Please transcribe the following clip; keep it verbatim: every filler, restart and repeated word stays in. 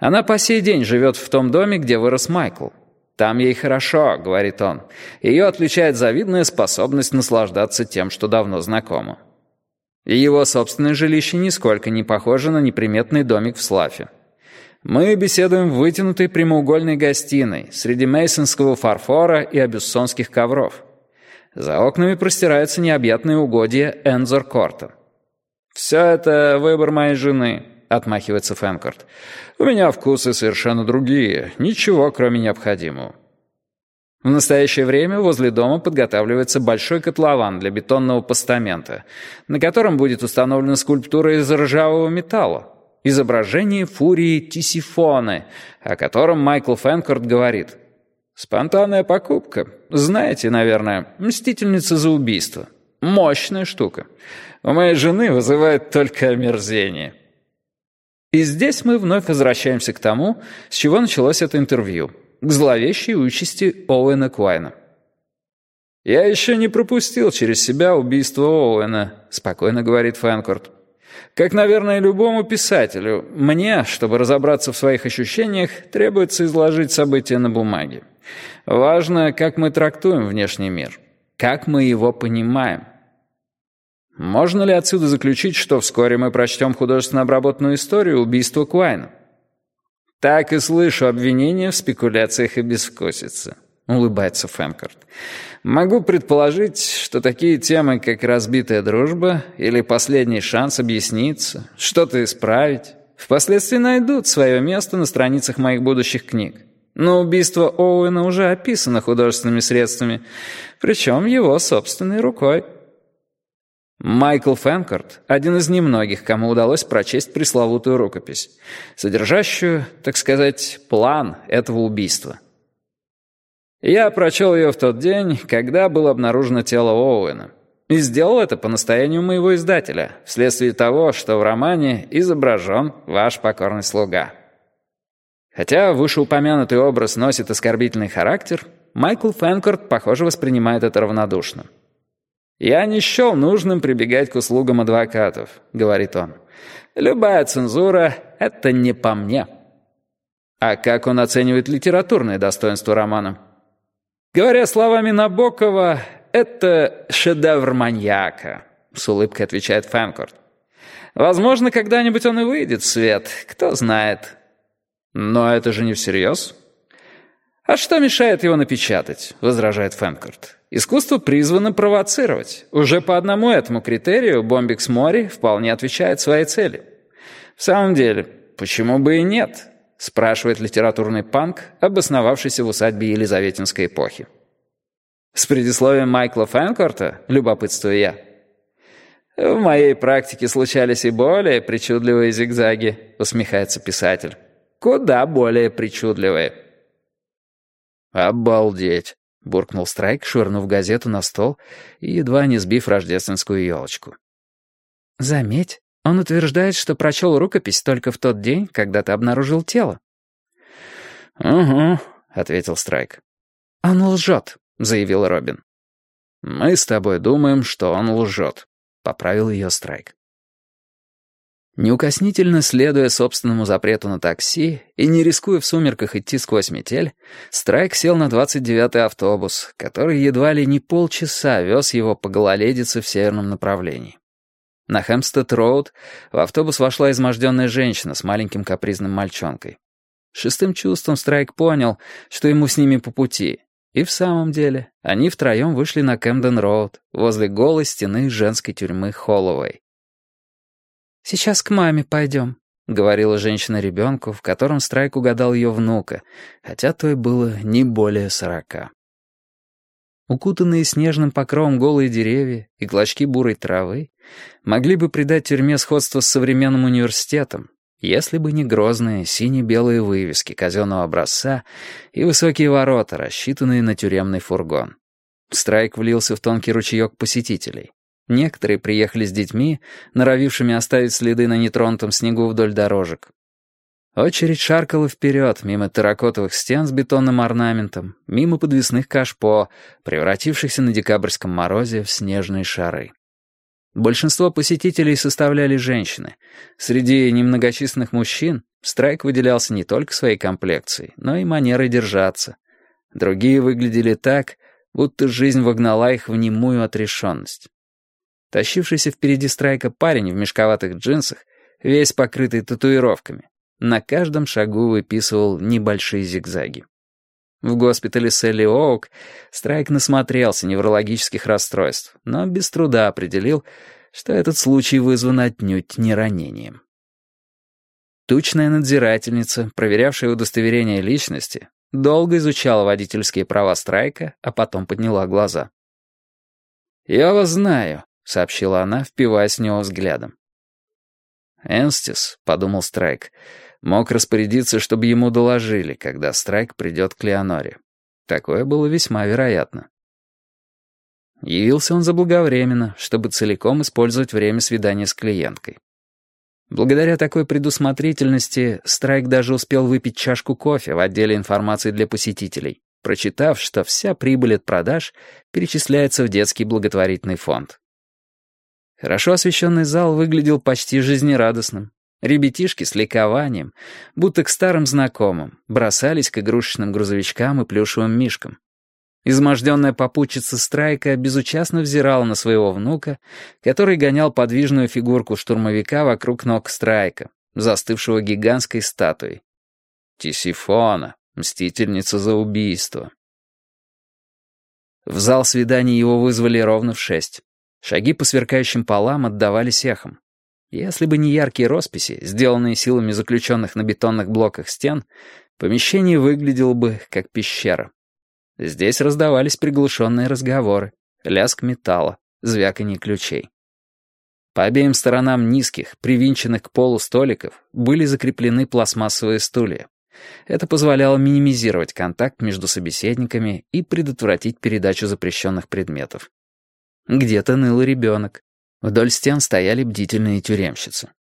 Она по сей день живет в том доме, где вырос Майкл. «Там ей хорошо», — говорит он. Ее отличает завидная способность наслаждаться тем, что давно знакомо. И его собственное жилище нисколько не похоже на неприметный домик в Слафе. Мы беседуем в вытянутой прямоугольной гостиной среди мейсонского фарфора и абюссонских ковров. За окнами простираются необъятные угодья Энзор-Корта. «Все это выбор моей жены», — отмахивается Фэнкорт. «У меня вкусы совершенно другие, ничего кроме необходимого». В настоящее время возле дома подготавливается большой котлован для бетонного постамента, на котором будет установлена скульптура из ржавого металла, изображение фурии Тисифоны, о котором Майкл Фэнкорт говорит: «Спонтанная покупка. Знаете, наверное, мстительница за убийство. Мощная штука. У моей жены вызывает только омерзение». И здесь мы вновь возвращаемся к тому, с чего началось это интервью, к зловещей участи Оуэна Куайна. «Я еще не пропустил через себя убийство Оуэна», — спокойно говорит Фэнкорт. «Как, наверное, любому писателю, мне, чтобы разобраться в своих ощущениях, требуется изложить события на бумаге. Важно, как мы трактуем внешний мир, как мы его понимаем. Можно ли отсюда заключить, что вскоре мы прочтем художественно обработанную историю убийства Куайна?» «Так и слышу обвинения в спекуляциях и безвкусице», — улыбается Фэнкорт. «Могу предположить, что такие темы, как разбитая дружба или последний шанс объясниться, что-то исправить, впоследствии найдут свое место на страницах моих будущих книг. Но убийство Оуэна уже описано художественными средствами, причем его собственной рукой». Майкл Фэнкорт — один из немногих, кому удалось прочесть пресловутую рукопись, содержащую, так сказать, план этого убийства. «Я прочел ее в тот день, когда было обнаружено тело Оуэна, и сделал это по настоянию моего издателя, вследствие того, что в романе изображен ваш покорный слуга». Хотя вышеупомянутый образ носит оскорбительный характер, Майкл Фэнкорт, похоже, воспринимает это равнодушно. «Я не счел нужным прибегать к услугам адвокатов», — говорит он. «Любая цензура — это не по мне». А как он оценивает литературное достоинство романа? «Говоря словами Набокова, это шедевр маньяка», — с улыбкой отвечает Фэнкорт. «Возможно, когда-нибудь он и выйдет в свет, кто знает». «Но это же не всерьез». «А что мешает его напечатать?» — возражает Фэнкорт. «Искусство призвано провоцировать. Уже по одному этому критерию Бомбикс Мори вполне отвечает своей цели». «В самом деле, почему бы и нет?» — спрашивает литературный панк, обосновавшийся в усадьбе Елизаветинской эпохи. «С предисловием Майкла Фэнкорта, любопытствую я». «В моей практике случались и более причудливые зигзаги», — усмехается писатель. «Куда более причудливые». «Обалдеть!» — буркнул Страйк, швырнув газету на стол и едва не сбив рождественскую елочку. «Заметь, он утверждает, что прочел рукопись только в тот день, когда ты обнаружил тело». «Угу», — ответил Страйк. «Он лжет», — заявил Робин. «Мы с тобой думаем, что он лжет», — поправил ее Страйк. Неукоснительно следуя собственному запрету на такси и не рискуя в сумерках идти сквозь метель, Страйк сел на двадцать девятый автобус, который едва ли не полчаса вез его по гололедице в северном направлении. На Хэмпстед-роуд в автобус вошла изможденная женщина с маленьким капризным мальчонкой. Шестым чувством Страйк понял, что ему с ними по пути. И в самом деле они втроем вышли на Кэмден-роуд возле голой стены женской тюрьмы Холлоуэй. «Сейчас к маме пойдем», — говорила женщина ребенку, в котором Страйк угадал ее внука, хотя той было не более сорока. Укутанные снежным покровом голые деревья и клочки бурой травы могли бы придать тюрьме сходство с современным университетом, если бы не грозные сине-белые вывески казенного образца и высокие ворота, рассчитанные на тюремный фургон. Страйк влился в тонкий ручеек посетителей. Некоторые приехали с детьми, норовившими оставить следы на нетронутом снегу вдоль дорожек. Очередь шаркала вперед, мимо терракотовых стен с бетонным орнаментом, мимо подвесных кашпо, превратившихся на декабрьском морозе в снежные шары. Большинство посетителей составляли женщины. Среди немногочисленных мужчин Страйк выделялся не только своей комплекцией, но и манерой держаться. Другие выглядели так, будто жизнь вогнала их в немую отрешенность. Тащившийся впереди Страйка парень в мешковатых джинсах, весь покрытый татуировками, на каждом шагу выписывал небольшие зигзаги. В госпитале Селли Оук Страйк насмотрелся неврологических расстройств, но без труда определил, что этот случай вызван отнюдь не ранением. Тучная надзирательница, проверявшая удостоверение личности, долго изучала водительские права Страйка, а потом подняла глаза. «Я вас знаю», — сообщила она, впиваясь в него взглядом. «Энстис», — подумал Страйк, — мог распорядиться, чтобы ему доложили, когда Страйк придет к Леоноре. Такое было весьма вероятно. Явился он заблаговременно, чтобы целиком использовать время свидания с клиенткой. Благодаря такой предусмотрительности Страйк даже успел выпить чашку кофе в отделе информации для посетителей, прочитав, что вся прибыль от продаж перечисляется в детский благотворительный фонд. Хорошо освещенный зал выглядел почти жизнерадостным. Ребятишки с ликованием, будто к старым знакомым, бросались к игрушечным грузовичкам и плюшевым мишкам. Изможденная попутчица Страйка безучастно взирала на своего внука, который гонял подвижную фигурку штурмовика вокруг ног Страйка, застывшего гигантской статуей. Тисифона, мстительница за убийство. В зал свиданий его вызвали ровно в шесть. Шаги по сверкающим полам отдавались эхом. Если бы не яркие росписи, сделанные силами заключенных на бетонных блоках стен, помещение выглядело бы как пещера. Здесь раздавались приглушенные разговоры, лязг металла, звяканье ключей. По обеим сторонам низких, привинченных к полу столиков были закреплены пластмассовые стулья. Это позволяло минимизировать контакт между собеседниками и предотвратить передачу запрещенных предметов. Где-то ныл ребенок. Вдоль стен стояли бдительные тюремщицы.